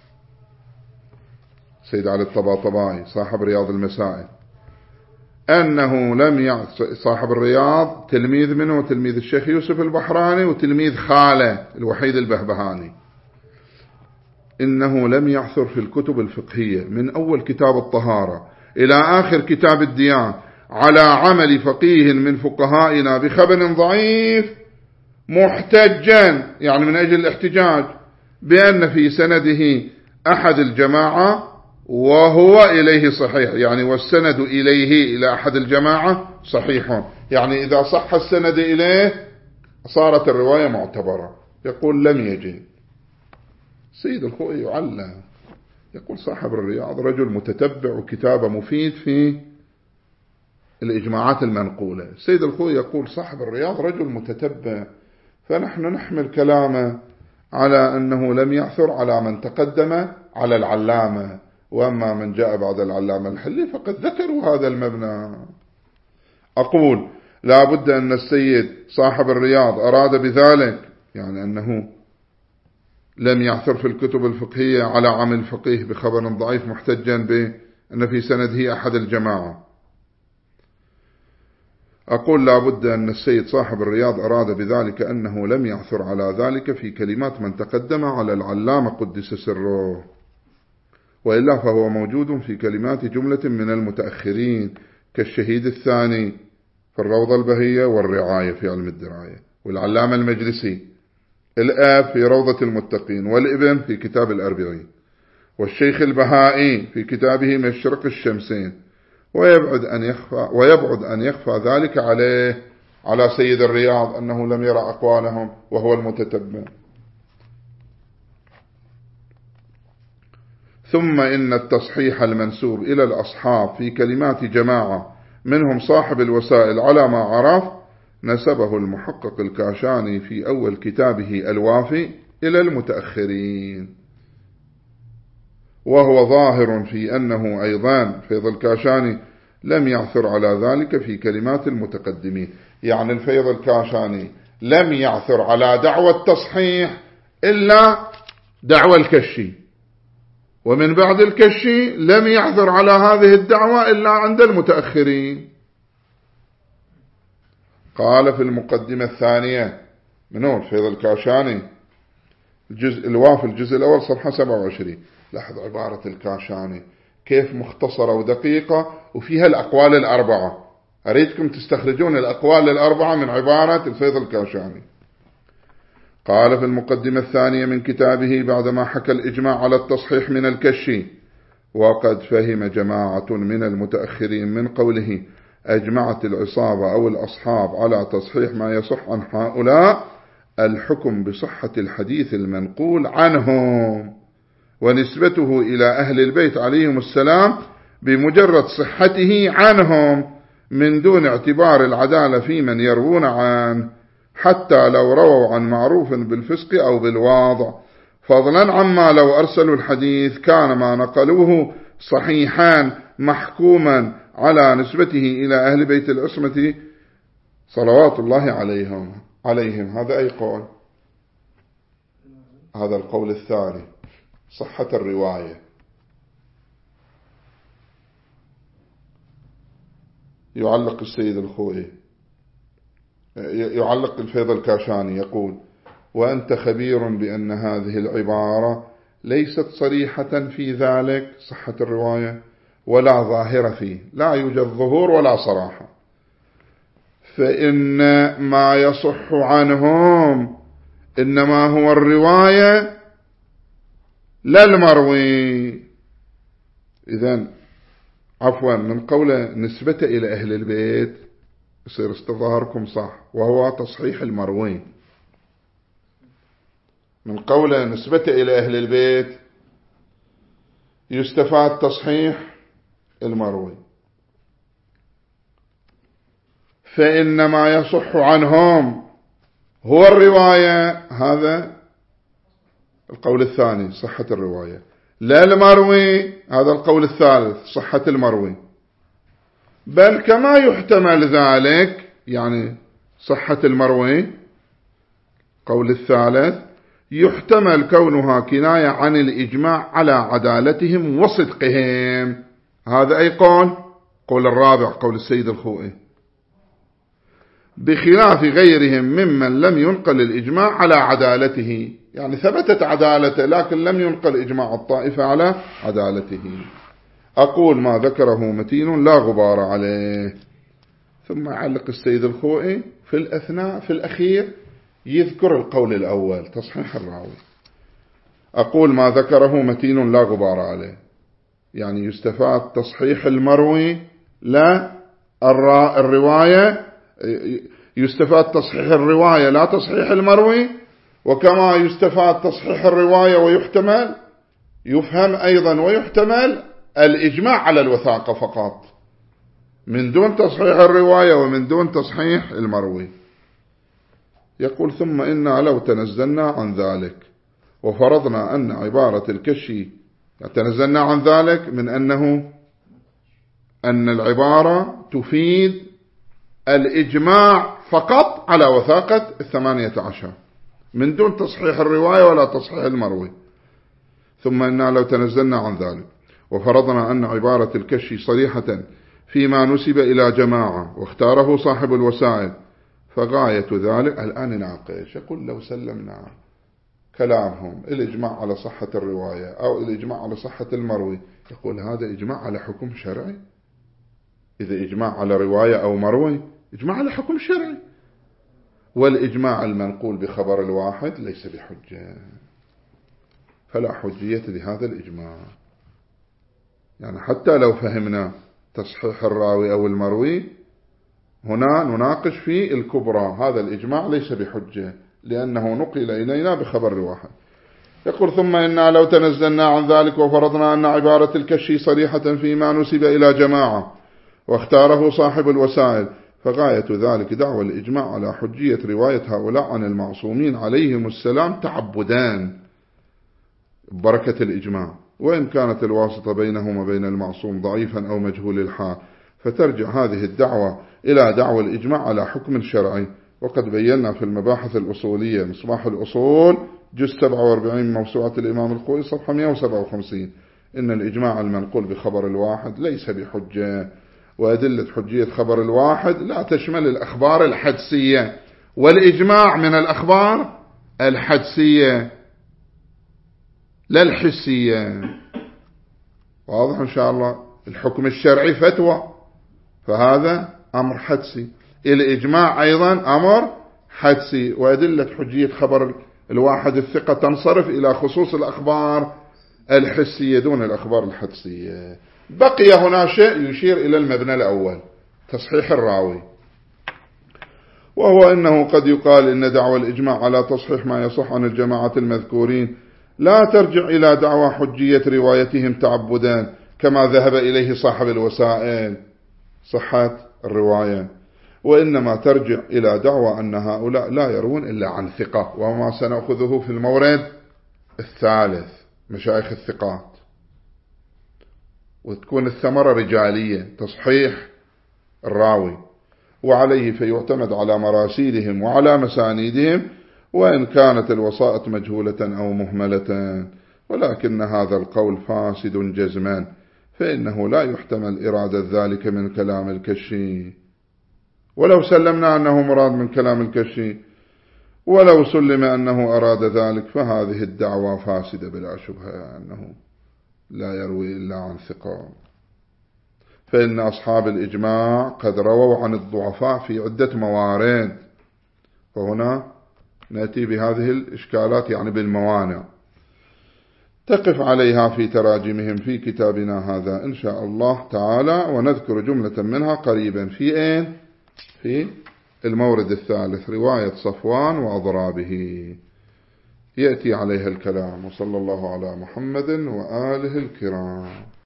السيد علي الطباطبائي صاحب رياض المسائل، أنه لم يعص صاحب الرياض تلميذ منه تلميذ الشيخ يوسف البحراني وتلميذ خاله الوحيد البهبهاني، إنه لم يعثر في الكتب الفقهية من أول كتاب الطهارة إلى آخر كتاب الديان على عمل فقيه من فقهائنا بخبر ضعيف محتجا، يعني من أجل الاحتجاج، بأن في سنده أحد الجماعة وهو إليه صحيح، يعني والسند إليه إلى أحد الجماعة صحيح، يعني إذا صح السند إليه صارت الرواية معتبرة. يقول لم يجد. سيد الخوئي يعلم، يقول صاحب الرياض رجل متتبع وكتابه مفيد في الإجماعات المنقولة. سيد الخوئي يقول صاحب الرياض رجل متتبع، فنحن نحمل كلامه على أنه لم يعثر على من تقدم على العلامة، وأما من جاء بعد العلامة الحلي فقد ذكروا هذا المبنى. أقول لا بد أن السيد صاحب الرياض أراد بذلك يعني أنه لم يعثر في الكتب الفقهية على عمل فقيه بخبر ضعيف محتجا بأن في سنده أحد الجماعة. أقول لا بد أن السيد صاحب الرياض أراد بذلك أنه لم يعثر على ذلك في كلمات من تقدم على العلامة قدس سره، وإلا فهو موجود في كلمات جملة من المتأخرين كالشهيد الثاني في الروضة البهية والرعاية في علم الدراية، والعلامة المجلسي، الآب في روضة المتقين، والابن في كتاب الأربعين، والشيخ البهائي في كتابه مشرق الشمسين، ويبعد أن يخفى, ويبعد أن يخفى ذلك عليه على سيد الرياض أنه لم يرى أقوالهم وهو المتتبع. ثم إن التصحيح المنسوب إلى الأصحاب في كلمات جماعة منهم صاحب الوسائل على ما عرف نسبه المحقق الكاشاني في أول كتابه الوافي إلى المتأخرين، وهو ظاهر في أنه أيضا فيض الكاشاني لم يعثر على ذلك في كلمات المتقدمين. يعني الفيض الكاشاني لم يعثر على دعوة التصحيح إلا دعوة الكشي، ومن بعد الكشي لم يعثر على هذه الدعوة إلا عند المتأخرين. قال في المقدمة الثانية منه الفيض الكاشاني الجزء الوافي الجزء الأول صفحة سبعة وعشرين، لاحظ عبارة الكاشاني كيف مختصرة ودقيقة وفيها الأقوال الأربعة. أريدكم تستخرجون الأقوال الأربعة من عبارة الفيض الكاشاني. قال في المقدمة الثانية من كتابه بعدما حكى الإجماع على التصحيح من الكشي: وقد فهم جماعة من المتأخرين من قوله أجمعت العصابة أو الأصحاب على تصحيح ما يصح عن هؤلاء الحكم بصحة الحديث المنقول عنهم ونسبته إلى أهل البيت عليهم السلام بمجرد صحته عنهم من دون اعتبار العدالة في من يروون عنه، حتى لو رووا عن معروف بالفسق أو بالواضع، فضلا عما لو أرسلوا الحديث كان ما نقلوه صحيحان محكوما على نسبته إلى أهل بيت العصمة صلوات الله عليهم عليهم هذا أي قول؟ هذا القول الثاني، صحة الرواية. يعلق السيد الخوئي يعلق الفيض الكاشاني يقول: وأنت خبير بأن هذه العبارة ليست صريحة في ذلك صحة الرواية ولا ظاهرة فيه، لا يوجد ظهور ولا صراحة، فإن ما يصح عنهم إنما هو الرواية لا المروي. إذن عفوا من قوله نسبة إلى أهل البيت يصير استظهاركم صح، وهو تصحيح المروي. من قوله نسبة إلى أهل البيت يستفاد تصحيح المروي، فإن ما يصح عنهم هو الرواية، هذا القول الثاني صحة الرواية، لا المروي هذا القول الثالث صحة المروي. بل كما يحتمل ذلك يعني صحة المروي قول الثالث يحتمل كونها كناية عن الإجماع على عدالتهم وصدقهم، هذا أي قول؟ قول الرابع قول السيد الخوئي. بخلاف غيرهم ممن لم ينقل الإجماع على عدالته، يعني ثبتت عدالته لكن لم ينقل إجماع الطائفة على عدالته. أقول ما ذكره متين لا غبار عليه. ثم يعلق السيد الخوئي في الأثناء في الأخير يذكر القول الأول تصحيح الراوي. أقول ما ذكره متين لا غبار عليه، يعني يستفاد تصحيح المروي لا الرواية، يستفاد تصحيح الرواية لا تصحيح المروي، وكما يستفاد تصحيح الرواية ويحتمل يفهم أيضا ويحتمل الإجماع على الوثاقة فقط من دون تصحيح الرواية ومن دون تصحيح المروي. يقول ثم إنا لو تنزلنا عن ذلك وفرضنا أن عبارة الكشي، تنزلنا عن ذلك من أنه أن العبارة تفيد الإجماع فقط على وثاقة الثمانية عشر من دون تصحيح الرواية ولا تصحيح المروي. ثم إنا لو تنزلنا عن ذلك وفرضنا أن عبارة الكشي صريحة فيما نسب إلى جماعة واختاره صاحب الوسائل، فغاية ذلك الآن ناقش. يقول لو سلمنا كلامهم الإجماع على صحة الرواية أو الإجماع على صحة المروي، يقول هذا إجماع على حكم شرعي. إذا إجماع على رواية أو مروي إجماع على حكم شرعي، والإجماع المنقول بخبر الواحد ليس بحجة، فلا حجية لهذا الإجماع. يعني حتى لو فهمنا تصحيح الراوي أو المروي هنا نناقش في الكبرى، هذا الإجماع ليس بحجة لأنه نقل إلينا بخبر واحد. يقول ثم إنا لو تنزلنا عن ذلك وفرضنا أن عبارة الكشي صريحة فيما نسب إلى جماعة واختاره صاحب الوسائل، فغاية ذلك دعوى الإجماع على حجية رواية هؤلاء عن المعصومين عليهم السلام تعبدان بركة الإجماع، وإن كانت الواسطة بينهم وبين المعصوم ضعيفا أو مجهول الحال، فترجع هذه الدعوة إلى دعوى الإجماع على حكم شرعي. وقد بينا في المباحث الأصولية مصباح الأصول جزء سبعة وأربعين موسوعة الإمام الخوئي صفحة مئة وسبعة وخمسين إن الإجماع المنقول بخبر الواحد ليس بحجة، وأدلة حجية خبر الواحد لا تشمل الأخبار الحدسية، والإجماع من الأخبار الحدسية لا الحسية. واضح إن شاء الله؟ الحكم الشرعي فتوى، فهذا أمر حدسي، الإجماع أيضا أمر حدسي، وأدلة حجية خبر الواحد الثقة تنصرف إلى خصوص الأخبار الحسية دون الأخبار الحدسية. بقي هنا شيء يشير إلى المبنى الأول تصحيح الراوي، وهو أنه قد يقال إن دعوى الإجماع على تصحيح ما يصح عن الجماعة المذكورين لا ترجع إلى دعوى حجية روايتهم تعبدان كما ذهب إليه صاحب الوسائل صحة الرواية، وإنما ترجع إلى دعوى أن هؤلاء لا يروون إلا عن ثقة، وما سنأخذه في المورد الثالث مشايخ الثقات، وتكون الثمرة رجالية تصحيح الراوي، وعليه فيعتمد على مراسيلهم وعلى مسانيدهم وإن كانت الوسائط مجهولة أو مهملة. ولكن هذا القول فاسد جزما، فإنه لا يحتمل إرادة ذلك من كلام الكشي، ولو سلمنا أنه مراد من كلام الكشي ولو سلم أنه أراد ذلك فهذه الدعوة فاسدة بلا شبهة، أنه لا يروي إلا عن ثقة. فإن أصحاب الإجماع قد رووا عن الضعفاء في عدة موارد، فهنا نأتي بهذه الإشكالات يعني بالموانع تقف عليها في تراجمهم في كتابنا هذا إن شاء الله تعالى، ونذكر جملة منها قريبا في أين؟ في المورد الثالث رواية صفوان وأضرابه يأتي عليها الكلام. وصلى الله على محمد وآله الكرام.